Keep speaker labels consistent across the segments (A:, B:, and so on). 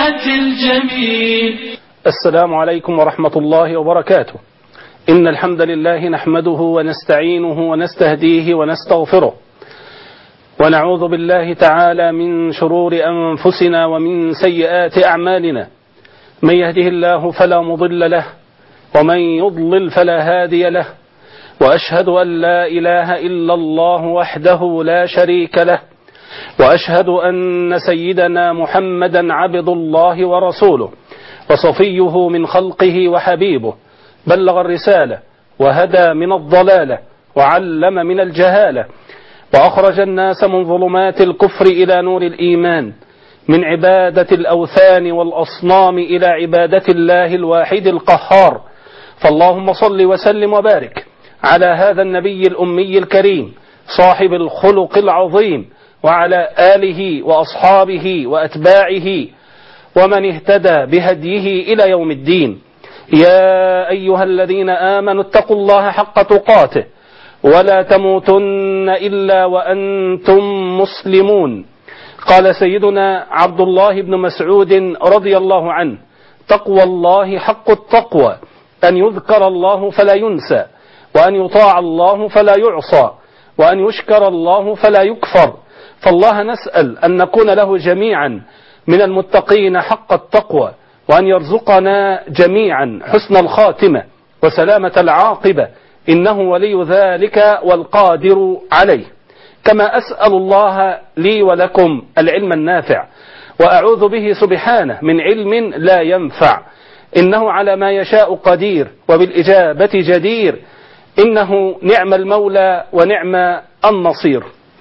A: الحياة الجميل.
B: السلام عليكم ورحمة الله وبركاته. إن الحمد لله نحمده ونستعينه ونستهديه ونستغفره، ونعوذ بالله تعالى من شرور أنفسنا ومن سيئات أعمالنا. من يهده الله فلا مضل له، ومن يضلل فلا هادي له، وأشهد أن لا إله إلا الله وحده لا شريك له، وأشهد أن سيدنا محمدا عبد الله ورسوله وصفيه من خلقه وحبيبه، بلغ الرسالة وهدى من الضلالة وعلم من الجهالة، وأخرج الناس من ظلمات الكفر إلى نور الإيمان، من عبادة الأوثان والأصنام إلى عبادة الله الواحد القهار. فاللهم صل وسلم وبارك على هذا النبي الأمي الكريم صاحب الخلق العظيم، وعلى آله وأصحابه وأتباعه ومن اهتدى بهديه إلى يوم الدين. يا أيها الذين آمنوا اتقوا الله حق تقاته ولا تموتن إلا وأنتم مسلمون. قال سيدنا عبد الله بن مسعود رضي الله عنه: تقوى الله حق التقوى، أن يذكر الله فلا ينسى، وأن يطاع الله فلا يعصى، وأن يشكر الله فلا يكفر. فالله نسأل أن نكون له جميعا من المتقين حق التقوى، وأن يرزقنا جميعا حسن الخاتمة وسلامة العاقبة، إنه ولي ذلك والقادر عليه. كما أسأل الله لي ولكم العلم النافع، وأعوذ به سبحانه من علم لا ينفع، إنه على ما يشاء قدير وبالإجابة جدير، إنه نعم المولى ونعم النصير.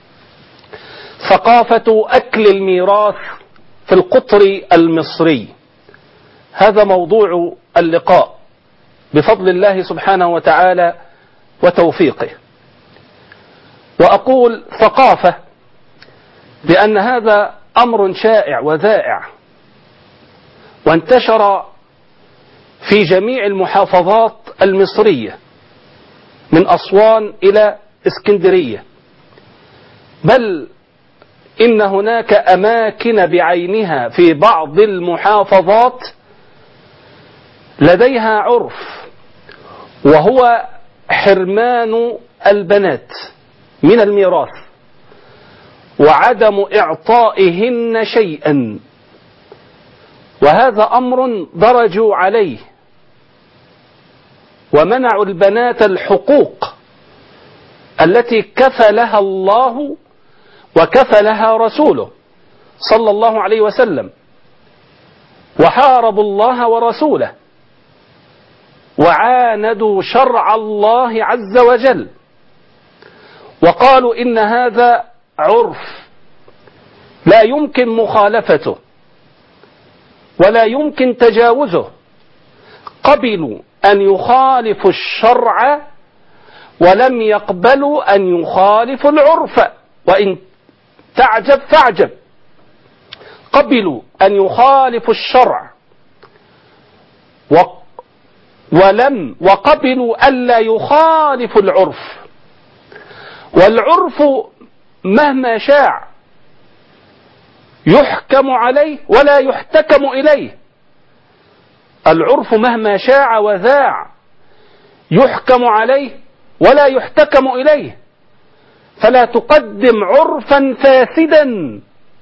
B: ثقافة أكل الميراث في القطر المصري، هذا موضوع اللقاء بفضل الله سبحانه وتعالى وتوفيقه. وأقول ثقافة لأن هذا أمر شائع وذائع، وانتشر في جميع المحافظات المصرية من أسوان إلى اسكندرية، بل إن هناك أماكن بعينها في بعض المحافظات لديها عرف، وهو حرمان البنات من الميراث وعدم إعطائهن شيئا، وهذا أمر درجوا عليه ومنعوا البنات الحقوق التي كفلها الله وكفلها رسوله صلى الله عليه وسلم، وحاربوا الله ورسوله وعاندوا شرع الله عز وجل، وقالوا إن هذا عرف لا يمكن مخالفته ولا يمكن تجاوزه. قبلوا أن يخالفوا الشرع ولم يقبلوا أن يخالفوا العرف، وإن تعجب فاعجب. قبلوا أن يخالفوا الشرع وقبلوا ألا يخالفوا العرف، والعرف مهما شاع يحكم عليه ولا يحتكم إليه. العرف مهما شاع وذاع يحكم عليه ولا يحتكم إليه، فلا تقدم عرفا فاسدا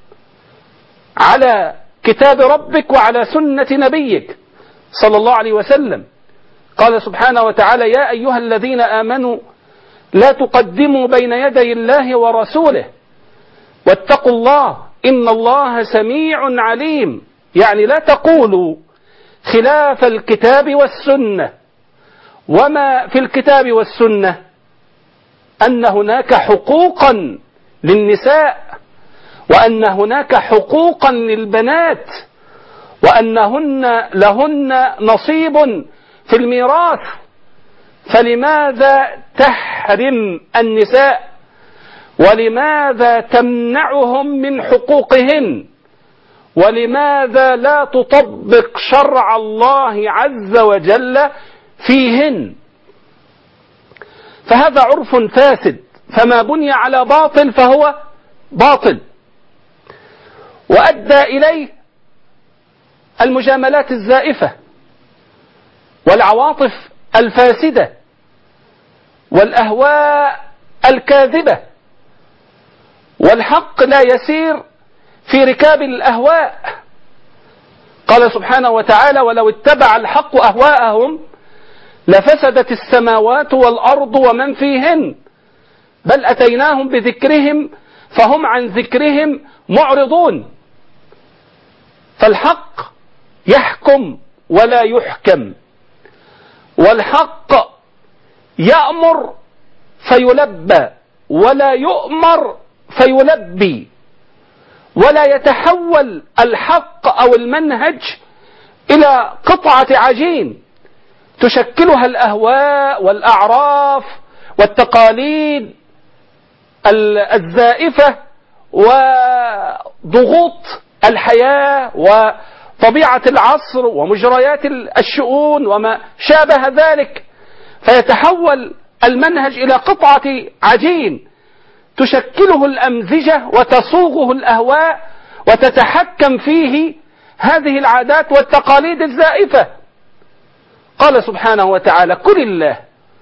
B: على كتاب ربك وعلى سنة نبيك صلى الله عليه وسلم. قال سبحانه وتعالى: يا أيها الذين آمنوا لا تقدموا بين يدي الله ورسوله واتقوا الله إن الله سميع عليم. يعني لا تقولوا خلاف الكتاب والسنة. وما في الكتاب والسنة أن هناك حقوقا للنساء، وأن هناك حقوقا للبنات، وأنهن لهن نصيب في الميراث. فلماذا تحرم النساء؟ ولماذا تمنعهم من حقوقهن؟ ولماذا لا تطبق شرع الله عز وجل فيهن؟ فهذا عرف فاسد، فما بني على باطل فهو باطل، وأدى إليه المجاملات الزائفة والعواطف الفاسدة والأهواء الكاذبة. والحق لا يسير في ركاب الأهواء. قال سبحانه وتعالى: ولو اتبع الحق أهواءهم لفسدت السماوات والأرض ومن فيهن بل أتيناهم بذكرهم فهم عن ذكرهم معرضون. فالحق يحكم ولا يحكم، والحق يأمر فيلبى ولا يؤمر فيلبي، ولا يتحول الحق أو المنهج إلى قطعة عجين تشكلها الأهواء والأعراف والتقاليد الزائفة وضغوط الحياة وطبيعة العصر ومجريات الشؤون وما شابه ذلك، فيتحول المنهج إلى قطعة عجين تشكله الأمزجة وتصوغه الأهواء وتتحكم فيه هذه العادات والتقاليد الزائفة. قال سبحانه وتعالى: قل الله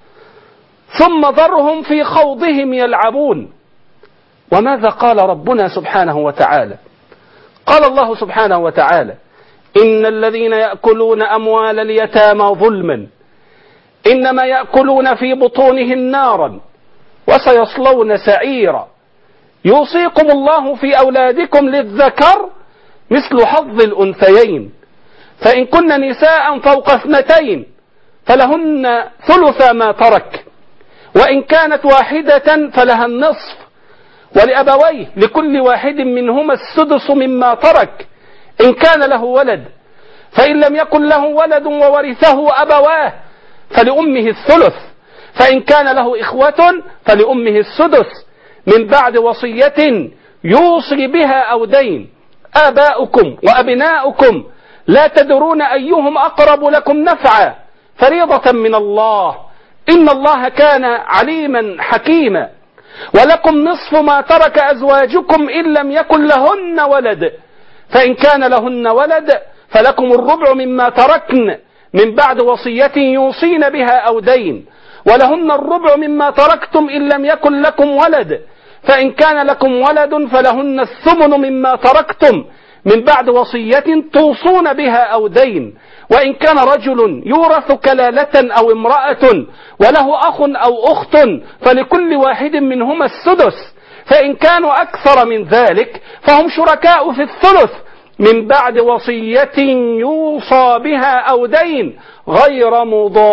B: ثم ذرهم في خوضهم يلعبون. وماذا قال ربنا سبحانه وتعالى؟ قال الله سبحانه وتعالى: إن الذين يأكلون أموال اليتامى ظلما إنما يأكلون في بطونهم نارا وسيصلون سعيرا يوصيكم الله في أولادكم للذكر مثل حظ الأنثيين فإن كن نساء فوق 2 فلهن ثلث ما ترك وإن كانت واحدة فلها النصف ولأبويه لكل واحد منهما السدس مما ترك إن كان له ولد فإن لم يكن له ولد وورثه أبواه فلأمه الثلث فإن كان له إخوة فلأمه السدس من بعد وصية يوصي بها أو دين. آباؤكم وأبناؤكم لا تدرون أيهم أقرب لكم نفعا فريضة من الله إن الله كان عليما حكيما. ولكم نصف ما ترك أزواجكم إن لم يكن لهن ولد فإن كان لهن ولد فلكم الربع مما تركن من بعد وصية يوصين بها أو دين ولهن الربع مما تركتم إن لم يكن لكم ولد فإن كان لكم ولد فلهن الثمن مما تركتم من بعد وصية توصون بها أو دين وإن كان رجل يورث كلالة أو امرأة وله أخ أو أخت فلكل واحد منهما السدس فإن كانوا أكثر من ذلك فهم شركاء في الثلث من بعد وصية يوصى بها أو دين غير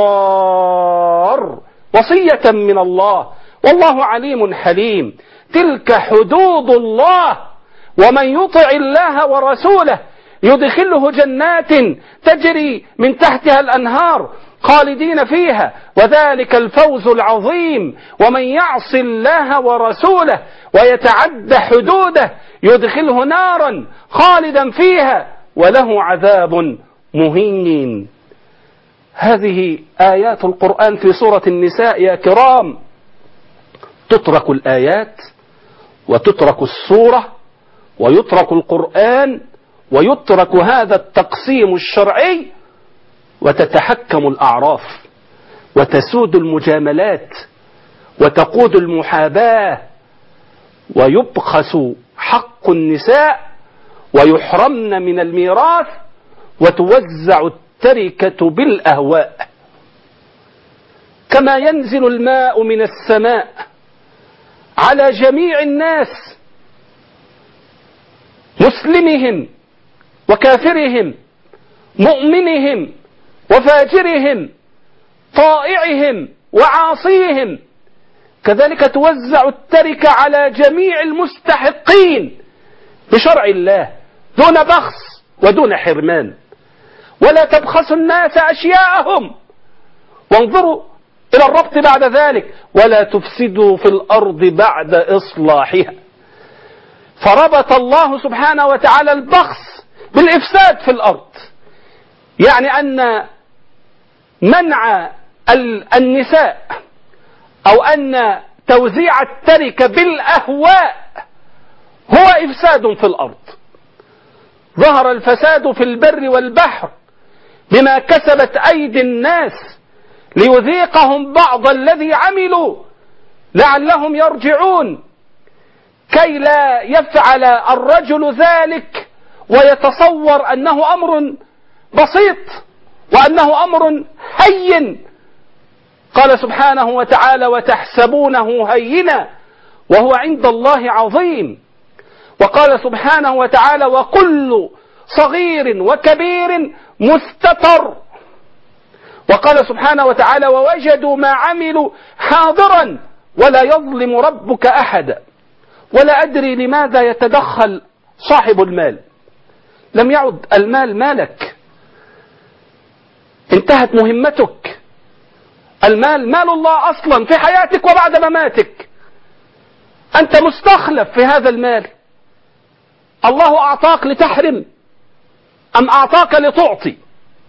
B: مضار وصية من الله والله عليم حليم. تلك حدود الله ومن يطع الله ورسوله يدخله جنات تجري من تحتها الأنهار خالدين فيها وذلك الفوز العظيم. ومن يعص الله ورسوله ويتعد حدوده يدخله نارا خالدا فيها وله عذاب مهين. هذه آيات القرآن في سورة النساء يا كرام. تترك الآيات وتترك السورة ويترك القرآن ويترك هذا التقسيم الشرعي وتتحكم الأعراف وتسود المجاملات وتقود المحاباة ويبخس حق النساء ويحرمن من الميراث وتوزع التركة بالأهواء. كما ينزل الماء من السماء على جميع الناس مسلمهم وكافرهم مؤمنهم وفاجرهم طائعهم وعاصيهم كذلك توزع التركة على جميع المستحقين بشرع الله دون بخس ودون حرمان. ولا تبخسوا الناس أشياءهم وانظروا إلى الربط بعد ذلك ولا تفسدوا في الأرض بعد إصلاحها. فربط الله سبحانه وتعالى البخس بالإفساد في الأرض، يعني أن منع النساء أو أن توزيع التركة بالأهواء هو إفساد في الأرض. ظهر الفساد في البر والبحر بما كسبت أيدي الناس ليذيقهم بعض الذي عملوا لعلهم يرجعون، كي لا يفعل الرجل ذلك ويتصور أنه أمر بسيط وأنه أمر هين. قال سبحانه وتعالى: وتحسبونه هينا وهو عند الله عظيم. وقال سبحانه وتعالى: وكل صغير وكبير مستتر. وقال سبحانه وتعالى: ووجدوا ما عملوا حاضرا ولا يظلم ربك أحدا. ولا أدري لماذا يتدخل صاحب المال. لم يعد المال مالك، انتهت مهمتك. المال مال الله أصلا في حياتك وبعد مماتك. أنت مستخلف في هذا المال. الله أعطاك لتحرم أم أعطاك لتعطي؟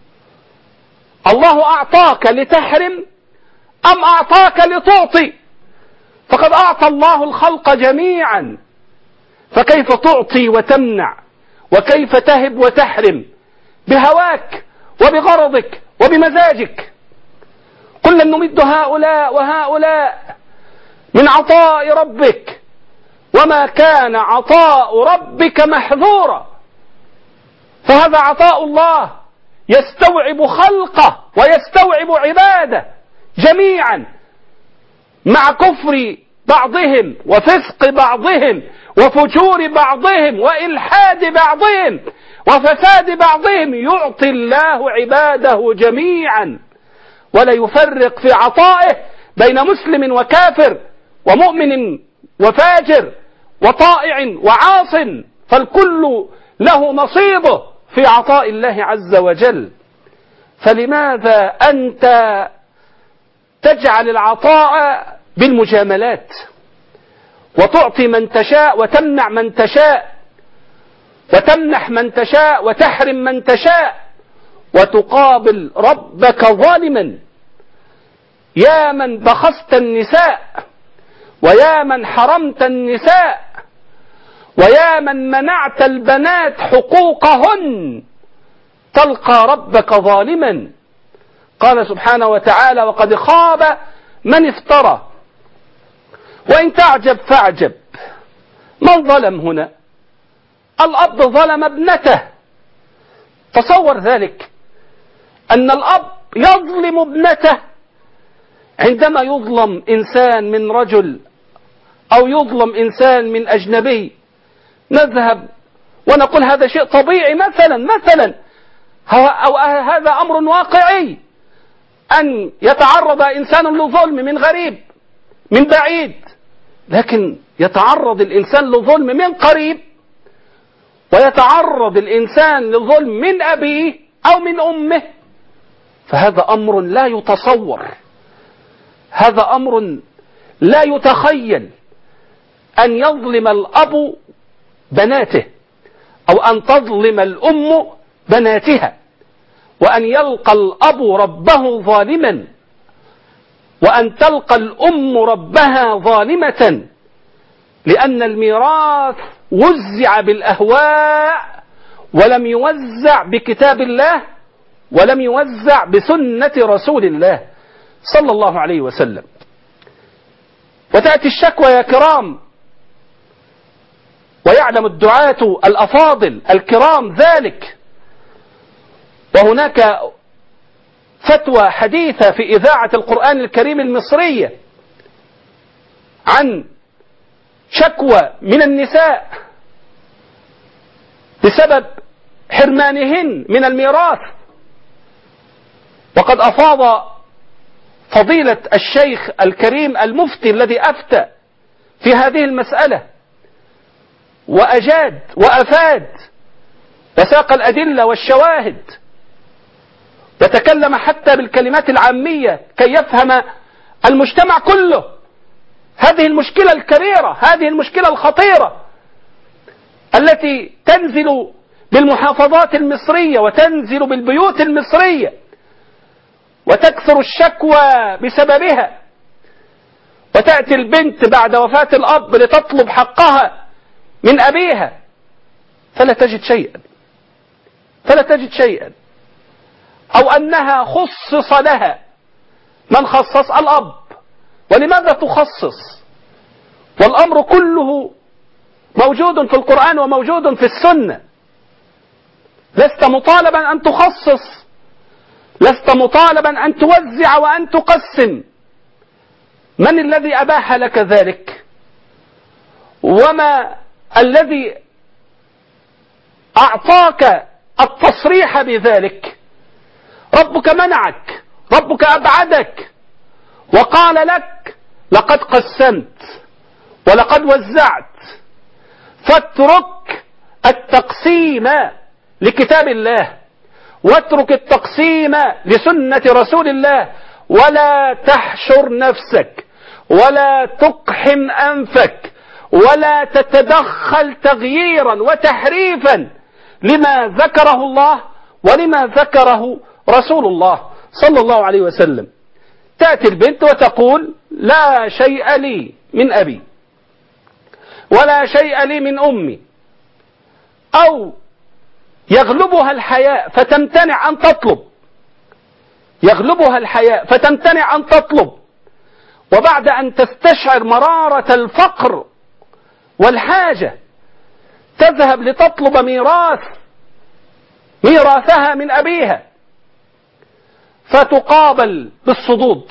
B: الله أعطاك لتحرم أم أعطاك لتعطي؟ فقد أعطى الله الخلق جميعا، فكيف تعطي وتمنع؟ وكيف تهب وتحرم بهواك وبغرضك وبمزاجك؟ كلا نمد هؤلاء وهؤلاء من عطاء ربك، وما كان عطاء ربك محظورا. فهذا عطاء الله يستوعب خلقه ويستوعب عباده جميعا، مع كفر بعضهم وفسق بعضهم وفجور بعضهم وإلحاد بعضهم وفساد بعضهم، يعطي الله عباده جميعا ولا يفرق في عطائه بين مسلم وكافر ومؤمن وفاجر وطائع وعاص، فالكل له نصيبه في عطاء الله عز وجل. فلماذا أنت تجعل العطاء بالمجاملات وتعطي من تشاء وتمنع من تشاء وتمنح من تشاء وتحرم من تشاء وتقابل ربك ظالما؟ يا من بخست النساء، ويا من حرمت النساء، ويا من منعت البنات حقوقهن، تلقى ربك ظالما. قال سبحانه وتعالى: وقد خاب من افترى. وإن تعجب فاعجب، من ظلم هنا؟ الأب ظلم ابنته. تصور ذلك، أن الأب يظلم ابنته. عندما يظلم إنسان من رجل أو يظلم إنسان من أجنبي، نذهب ونقول هذا شيء طبيعي مثلا أو هذا أمر واقعي، أن يتعرض إنسان لظلم من غريب من بعيد. لكن يتعرض الإنسان لظلم من قريب، ويتعرض الإنسان لظلم من أبيه أو من أمه، فهذا أمر لا يتصور، هذا أمر لا يتخيل. أن يظلم الأب بناته، أو أن تظلم الأم بناتها، وأن يلقى الأب ربه ظالما، وأن تلقى الأم ربها ظالمة، لأن الميراث وزع بالأهواء ولم يوزع بكتاب الله ولم يوزع بسنة رسول الله صلى الله عليه وسلم. وتأتي الشكوى يا كرام، ويعلم الدعاة الأفاضل الكرام ذلك. وهناك فتوى حديثة في إذاعة القرآن الكريم المصرية عن شكوى من النساء بسبب حرمانهن من الميراث. وقد أفاض فضيلة الشيخ الكريم المفتي الذي أفتى في هذه المسألة وأجاد وأفاد وساق الأدلة والشواهد، وتكلم حتى بالكلمات العامية كي يفهم المجتمع كله هذه المشكلة الكبيرة، هذه المشكلة الخطيرة التي تنزل بالمحافظات المصرية وتنزل بالبيوت المصرية، وتكثر الشكوى بسببها. وتأتي البنت بعد وفاة الأب لتطلب حقها من أبيها فلا تجد شيئا، فلا تجد شيئا، أو أنها خصص لها. من خصص؟ الأب. ولماذا تخصص والأمر كله موجود في القرآن وموجود في السنة؟ لست مطالبا أن تخصص، لست مطالبا أن توزع وأن تقسم. من الذي أباح لك ذلك؟ وما الذي أعطاك التصريح بذلك؟ ربك منعك، ربك أبعدك، وقال لك لقد قسمت ولقد وزعت، فاترك التقسيم لكتاب الله، واترك التقسيم لسنة رسول الله، ولا تحشر نفسك، ولا تقحم أنفك، ولا تتدخل تغييرا وتحريفا لما ذكره الله ولما ذكره رسول الله صلى الله عليه وسلم. تأتي البنت وتقول لا شيء لي من أبي ولا شيء لي من أمي، أو يغلبها الحياء فتمتنع أن تطلب، يغلبها الحياء فتمتنع أن تطلب، وبعد أن تستشعر مرارة الفقر والحاجة تذهب لتطلب ميراثها من أبيها، فتقابل بالصدود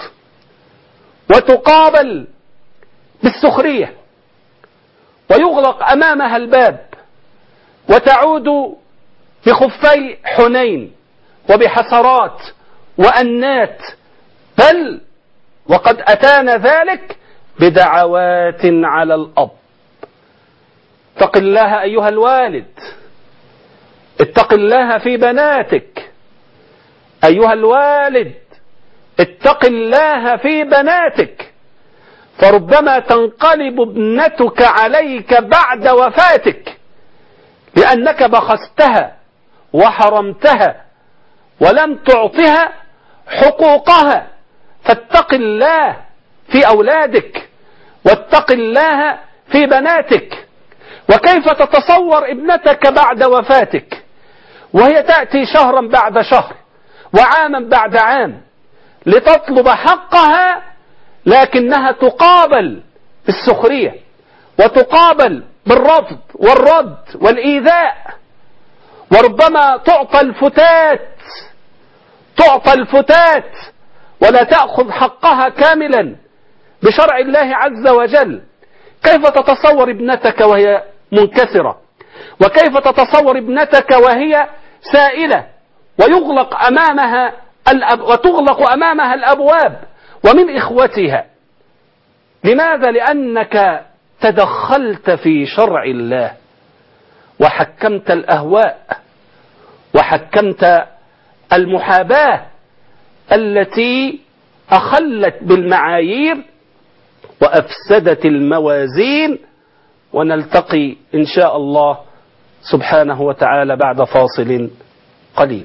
B: وتقابل بالسخرية، ويغلق أمامها الباب، وتعود بخفي حنين وبحسرات وأنات، بل وقد أتانا ذلك بدعوات على الأب. اتق الله أيها الوالد، اتق الله في بناتك. أيها الوالد اتق الله في بناتك، فربما تنقلب ابنتك عليك بعد وفاتك لأنك بخستها وحرمتها ولم تعطها حقوقها. فاتق الله في أولادك واتق الله في بناتك. وكيف تتصور ابنتك بعد وفاتك وهي تأتي شهرا بعد شهر وعاما بعد عام لتطلب حقها، لكنها تقابل بالسخرية وتقابل بالرفض والرد والإيذاء، وربما تعطى الفتات ولا تأخذ حقها كاملا بشرع الله عز وجل. كيف تتصور ابنتك وهي منكسرة؟ وكيف تتصور ابنتك وهي سائلة وتغلق أمامها الأبواب ومن إخوتها؟ لماذا؟ لأنك تدخلت في شرع الله وحكمت الأهواء وحكمت المحاباة التي أخلت بالمعايير وأفسدت الموازين. ونلتقي إن شاء الله سبحانه وتعالى بعد فاصل قليل.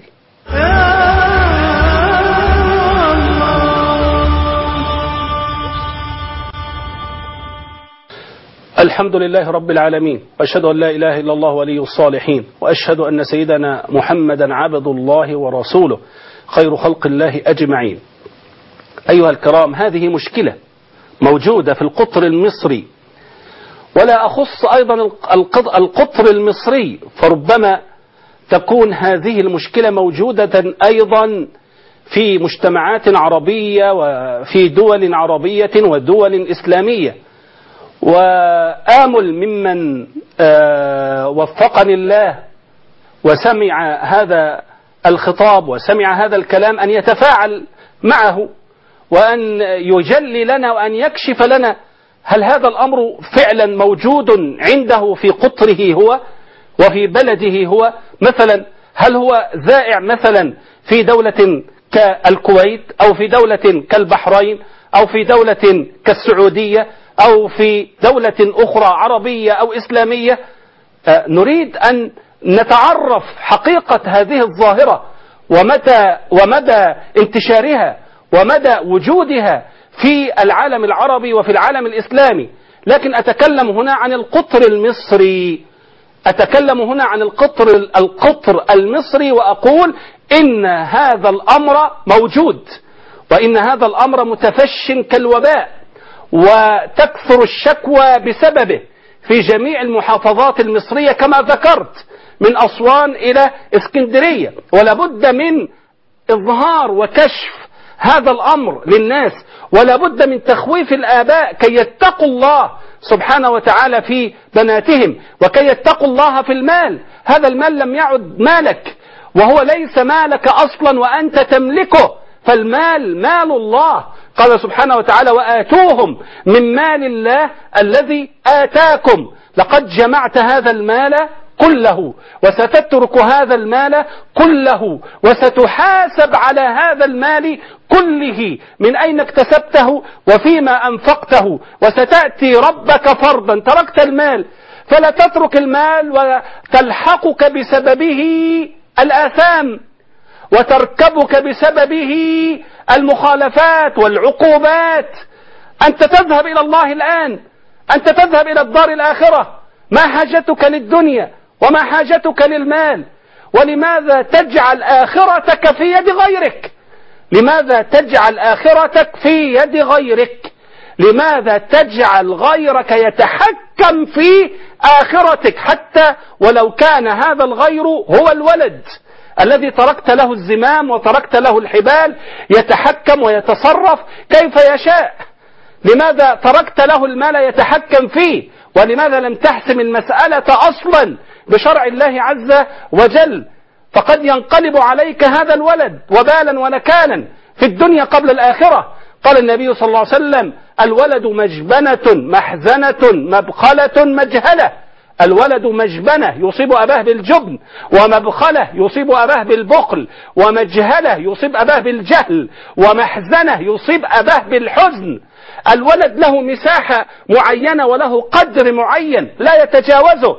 B: الحمد لله رب العالمين، وأشهد أن لا إله إلا الله ولي الصالحين، وأشهد أن سيدنا محمدا عبد الله ورسوله خير خلق الله أجمعين. أيها الكرام، هذه مشكلة موجودة في القطر المصري، ولا أخص أيضا القطر المصري، فربما تكون هذه المشكلة موجودة أيضا في مجتمعات عربية وفي دول عربية ودول إسلامية. وآمل ممن وفقني الله وسمع هذا الخطاب وسمع هذا الكلام أن يتفاعل معه وأن يجلي لنا وأن يكشف لنا هل هذا الأمر فعلا موجود عنده في قطره هو وفي بلده هو. مثلا هل هو ذائع مثلا في دولة كالكويت أو في دولة كالبحرين أو في دولة كالسعودية أو في دولة أخرى عربية أو إسلامية؟ نريد أن نتعرف حقيقة هذه الظاهرة ومدى انتشارها ومدى وجودها في العالم العربي وفي العالم الإسلامي. لكن أتكلم هنا عن القطر المصري أتكلم هنا عن القطر المصري، وأقول إن هذا الأمر موجود، وإن هذا الأمر متفش كالوباء، وتكثر الشكوى بسببه في جميع المحافظات المصرية كما ذكرت، من أسوان إلى اسكندرية. ولا بد من إظهار وكشف هذا الأمر للناس، ولا بد من تخويف الآباء كي يتقوا الله سبحانه وتعالى في بناتهم، وكي يتقوا الله في المال. هذا المال لم يعد مالك، وهو ليس مالك أصلا وأنت تملكه، فالمال مال الله. قال سبحانه وتعالى: وآتوهم من مال الله الذي آتاكم، لقد جمعت هذا المال كله وستترك هذا المال كله، وستحاسب على هذا المال كله، من أين اكتسبته وفيما أنفقته، وستأتي ربك فرضا. تركت المال، فلا تترك المال وتلحقك بسببه الآثام، وتركبك بسببه المخالفات والعقوبات. أنت تذهب إلى الله الآن، أنت تذهب إلى الدار الآخرة، ما حاجتك للدنيا وما حاجتك للمال؟ ولماذا تجعل آخرتك في يد غيرك؟ لماذا تجعل آخرتك في يد غيرك؟ لماذا تجعل غيرك يتحكم في آخرتك، حتى ولو كان هذا الغير هو الولد الذي تركت له الزمام وتركت له الحبال يتحكم ويتصرف كيف يشاء؟ لماذا تركت له المال يتحكم فيه؟ ولماذا لم تحسم المسألة أصلا بشرع الله عز وجل؟ فقد ينقلب عليك هذا الولد وبالا ونكالا في الدنيا قبل الآخرة. قال النبي صلى الله عليه وسلم: الولد مجبنة محزنة مبخلة مجهلة. الولد مجبنة يصيب أباه بالجبن، ومبخلة يصيب أباه بالبخل، ومجهلة يصيب أباه بالجهل، ومحزنة يصيب أباه بالحزن. الولد له مساحة معينة وله قدر معين لا يتجاوزه،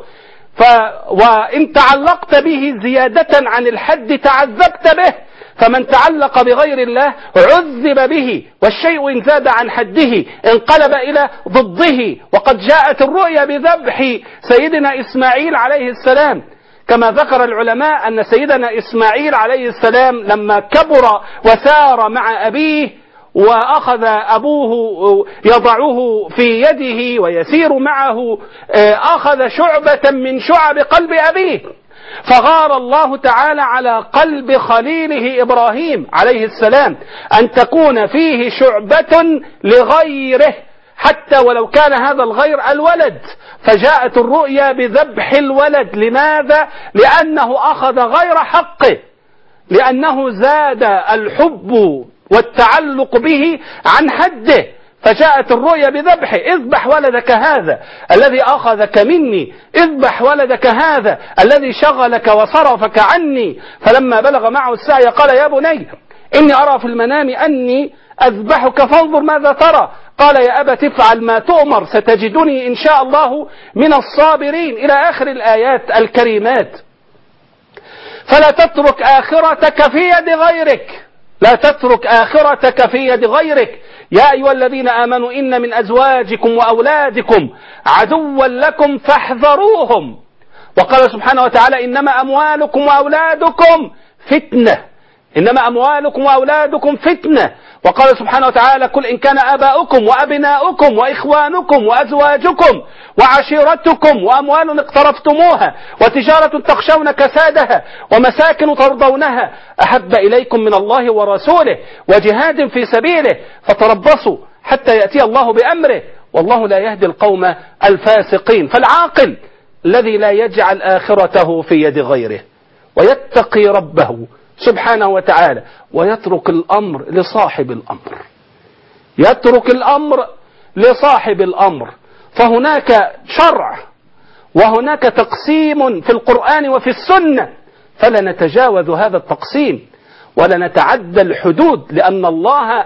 B: وإن تعلقت به زيادة عن الحد تعذبت به. فمن تعلق بغير الله عذب به، والشيء إن زاد عن حده انقلب إلى ضده. وقد جاءت الرؤيا بذبح سيدنا إسماعيل عليه السلام، كما ذكر العلماء أن سيدنا إسماعيل عليه السلام لما كبر وسار مع أبيه، وأخذ أبوه يضعه في يده ويسير معه، أخذ شعبة من شعب قلب أبيه، فغار الله تعالى على قلب خليله إبراهيم عليه السلام أن تكون فيه شعبة لغيره، حتى ولو كان هذا الغير الولد. فجاءت الرؤيا بذبح الولد. لماذا؟ لأنه أخذ غير حقه، لأنه زاد الحب والتعلق به عن حده. فجاءت الرؤيا بذبحه: اذبح ولدك هذا الذي أخذك مني، اذبح ولدك هذا الذي شغلك وصرفك عني. فلما بلغ معه السعي قال: يا بني إني أرى في المنام أني أذبحك فانظر ماذا ترى. قال: يا أبت افعل ما تؤمر ستجدني إن شاء الله من الصابرين، إلى آخر الآيات الكريمات. فلا تترك آخرتك في يد غيرك، لا تترك آخرتك في يد غيرك. يا أيها الذين آمنوا إن من أزواجكم وأولادكم عدوا لكم فاحذروهم. وقال سبحانه وتعالى: إنما أموالكم وأولادكم فتنة، إنما أموالكم وأولادكم فتنة. وقال سبحانه وتعالى: قل إن كان آباؤكم وأبناؤكم وإخوانكم وأزواجكم وعشيرتكم وأموال اقترفتموها وتجارة تخشون كسادها ومساكن ترضونها أحب إليكم من الله ورسوله وجهاد في سبيله فتربصوا حتى يأتي الله بأمره والله لا يهدي القوم الفاسقين. فالعاقل الذي لا يجعل آخرته في يد غيره ويتقي ربه سبحانه وتعالى ويترك الأمر لصاحب الأمر، يترك الأمر لصاحب الأمر. فهناك شرع وهناك تقسيم في القرآن وفي السنة، فلا نتجاوز هذا التقسيم ولا نتعدى الحدود، لأن الله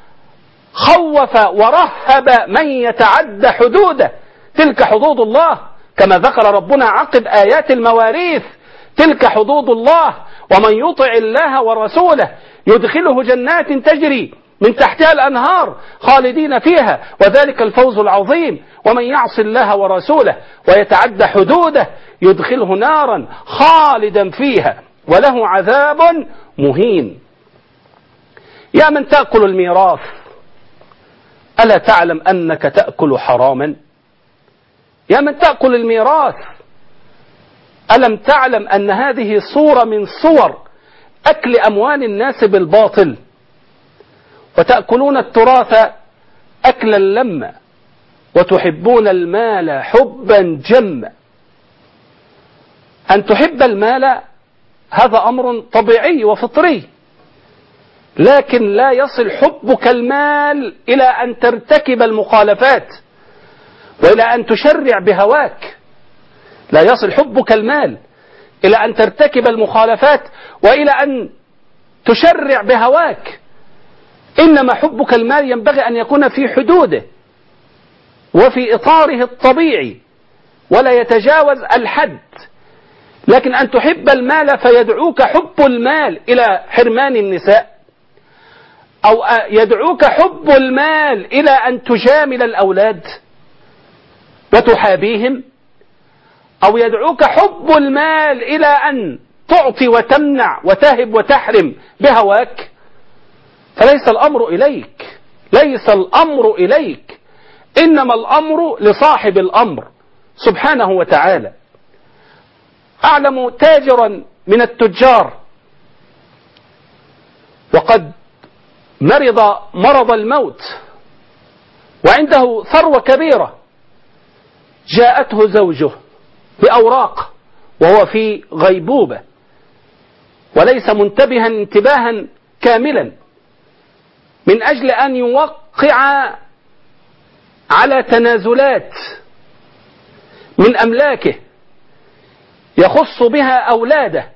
B: خوف ورهب من يتعدى حدوده. تلك حدود الله، كما ذكر ربنا عقب آيات المواريث: تلك حدود الله ومن يطع الله ورسوله يدخله جنات تجري من تحتها الأنهار خالدين فيها، وذلك الفوز العظيم. ومن يعص الله ورسوله ويتعدى حدوده يدخله نارا خالدا فيها وله عذاب مهين. يا من تأكل الميراث، ألا تعلم أنك تأكل حراما؟ يا من تأكل الميراث، ألم تعلم أن هذه صورة من صور أكل أموال الناس بالباطل؟ وتأكلون التراث أكلا لما وتحبون المال حبا جما. أن تحب المال هذا أمر طبيعي وفطري، لكن لا يصل حبك المال إلى أن ترتكب المخالفات وإلى أن تشرع بهواك. لا يصل حبك المال إلى أن ترتكب المخالفات وإلى أن تشرع بهواك. إنما حبك المال ينبغي أن يكون في حدوده وفي إطاره الطبيعي ولا يتجاوز الحد. لكن أن تحب المال فيدعوك حب المال إلى حرمان النساء، أو يدعوك حب المال إلى أن تجامل الأولاد وتحابيهم، أو يدعوك حب المال إلى أن تعطي وتمنع وتهب وتحرم بهواك، فليس الأمر إليك، ليس الأمر إليك، إنما الأمر لصاحب الأمر سبحانه وتعالى. أعلم تاجرا من التجار وقد مرض مرض الموت وعنده ثروة كبيرة، جاءته زوجه بأوراق وهو في غيبوبة وليس منتبها انتباها كاملا من أجل أن يوقع على تنازلات من أملاكه يخص بها أولاده،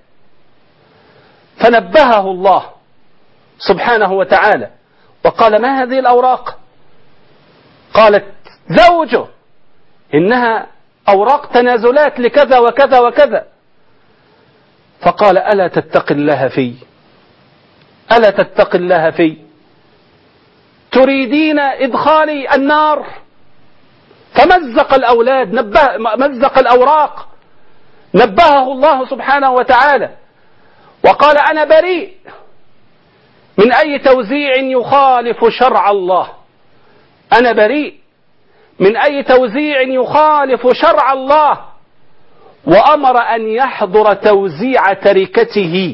B: فنبهه الله سبحانه وتعالى وقال: ما هذه الأوراق؟ قالت زوجه: إنها أوراق تنازلات لكذا وكذا وكذا. فقال: ألا تتق الله في؟ ألا تتق الله في؟ تريدين إدخالي النار؟ فمزق الأولاد، مزق الأوراق، نبهه الله سبحانه وتعالى وقال: أنا بريء من أي توزيع يخالف شرع الله، أنا بريء من أي توزيع يخالف شرع الله. وأمر أن يحضر توزيع تركته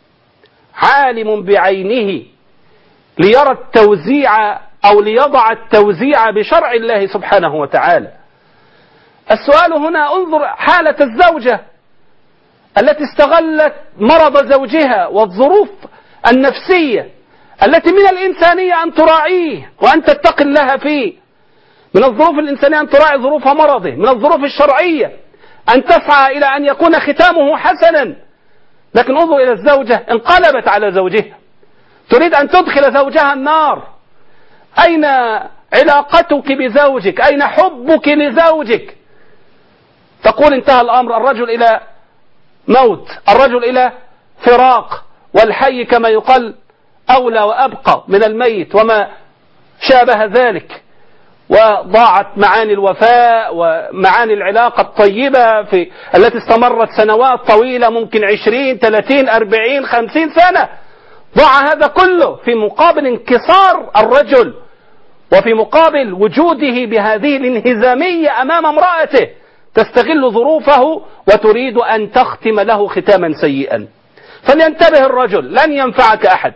B: عالم بعينه ليرى التوزيع أو ليضع التوزيع بشرع الله سبحانه وتعالى. السؤال هنا: انظر حالة الزوجة التي استغلت مرض زوجها والظروف النفسية التي من الإنسانية أن تراعيه وأن تتقي الله فيه. من الظروف الإنسانية أن تراعي ظروف مرضه، من الظروف الشرعية أن تسعى إلى أن يكون ختامه حسنا. لكن انظر إلى الزوجة، انقلبت على زوجها، تريد أن تدخل زوجها النار. أين علاقتك بزوجك؟ أين حبك لزوجك؟ تقول انتهى الأمر، الرجل إلى موت، الرجل إلى فراق، والحي كما يقال أولى وأبقى من الميت وما شابه ذلك. وضاعت معاني الوفاء ومعاني العلاقة الطيبة التي استمرت سنوات طويلة، ممكن 20 30 40 50 سنة. ضاع هذا كله في مقابل انكسار الرجل وفي مقابل وجوده بهذه الانهزامية أمام امرأته تستغل ظروفه وتريد أن تختم له ختاما سيئا. فلينتبه الرجل، لن ينفعك أحد.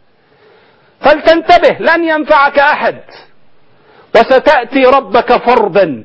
B: فلتنتبه، لن ينفعك أحد. وستأتي ربك فردا،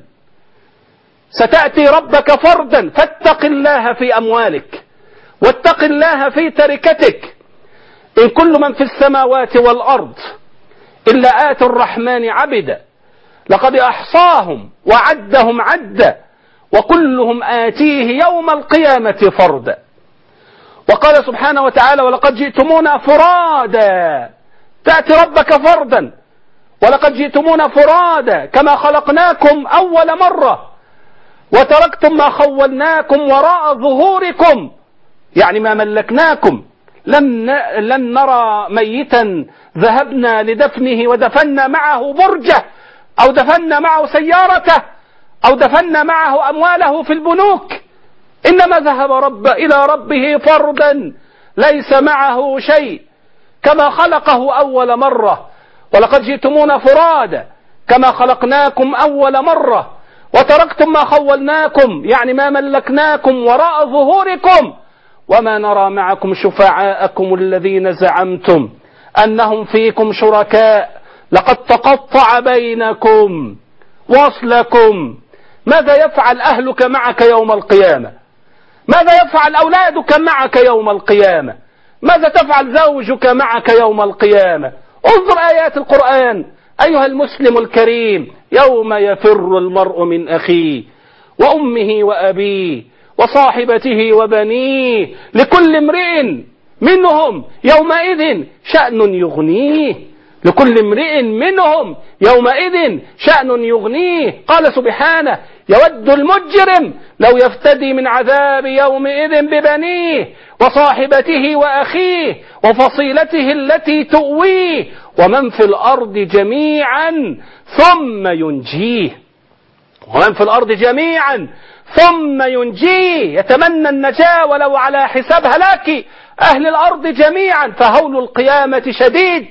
B: ستأتي ربك فردا. فاتق الله في أموالك واتق الله في تركتك. إن كل من في السماوات والأرض إلا آتي الرحمن عبدا لقد أحصاهم وعدهم عدا وكلهم آتيه يوم القيامة فردا. وقال سبحانه وتعالى: ولقد جئتمونا فرادا. تأتي ربك فردا، ولقد جئتمونا فرادا كما خلقناكم أول مرة وتركتم ما خولناكم وراء ظهوركم، يعني ما ملكناكم لن نرى ميتا ذهبنا لدفنه ودفنا معه برجه أو دفنا معه سيارته أو دفنا معه أمواله في البنوك، إنما ذهب إلى ربه فردا ليس معه شيء كما خلقه أول مرة. ولقد جئتمونا فرادا كما خلقناكم أول مرة وتركتم ما خولناكم، يعني ما ملكناكم، وراء ظهوركم، وما نرى معكم شفعاءكم الذين زعمتم أنهم فيكم شركاء، لقد تقطع بينكم وصلكم. ماذا يفعل أهلك معك يوم القيامة؟ ماذا يفعل أولادك معك يوم القيامة؟ ماذا تفعل زوجك معك يوم القيامة؟ انظر آيات القرآن أيها المسلم الكريم. يوم يفر المرء من أخيه وأمه وأبيه وصاحبته وبنيه لكل امرئ منهم يومئذ شأن يغنيه، لكل امرئ منهم يومئذ شأن يغنيه. قال سبحانه: يود المجرم لو يفتدي من عذاب يومئذ ببنيه وصاحبته وأخيه وفصيلته التي تؤويه ومن في الأرض جميعا ثم ينجيه. ومن في الأرض جميعا ثم ينجيه، يتمنى النجاة ولو على حساب هلاك أهل الأرض جميعا، فهول القيامة شديد.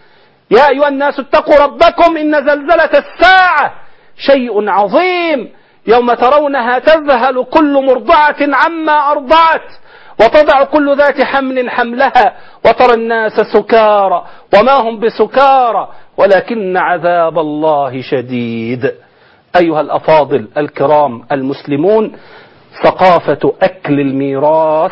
B: يا أيها الناس اتقوا ربكم إن زلزلة الساعة شيء عظيم، يوم ترونها تذهل كل مرضعة عما أرضعت وتضع كل ذات حمل حملها وترى الناس سكارى وما هم بسكارى ولكن عذاب الله شديد. أيها الأفاضل الكرام المسلمون، ثقافة أكل الميراث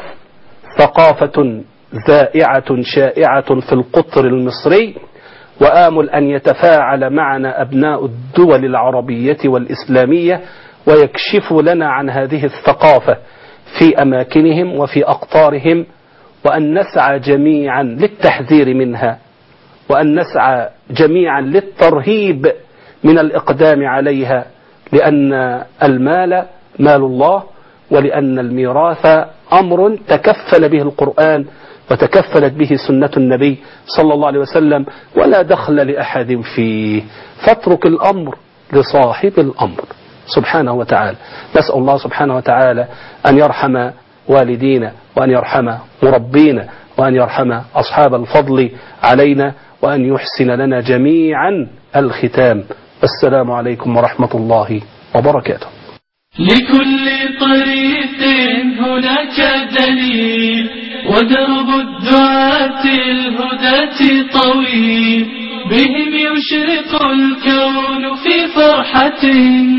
B: ثقافة ذائعة شائعة في القطر المصري، وآمل أن يتفاعل معنا أبناء الدول العربية والإسلامية ويكشفوا لنا عن هذه الثقافة في أماكنهم وفي أقطارهم، وأن نسعى جميعا للتحذير منها، وأن نسعى جميعا للترهيب من الإقدام عليها، لأن المال مال الله، ولأن الميراث أمر تكفل به القرآن وتكفلت به سنة النبي صلى الله عليه وسلم، ولا دخل لأحد فيه، فاترك الأمر لصاحب الأمر سبحانه وتعالى. نسأل الله سبحانه وتعالى أن يرحم والدينا وأن يرحم مربينا وأن يرحم أصحاب الفضل علينا وأن يحسن لنا جميعا الختام. السلام عليكم ورحمة الله وبركاته.
A: لكل طريق هناك دليل ودرب الدعاة الهداة طويل، بهم يشرق الكون في فرحة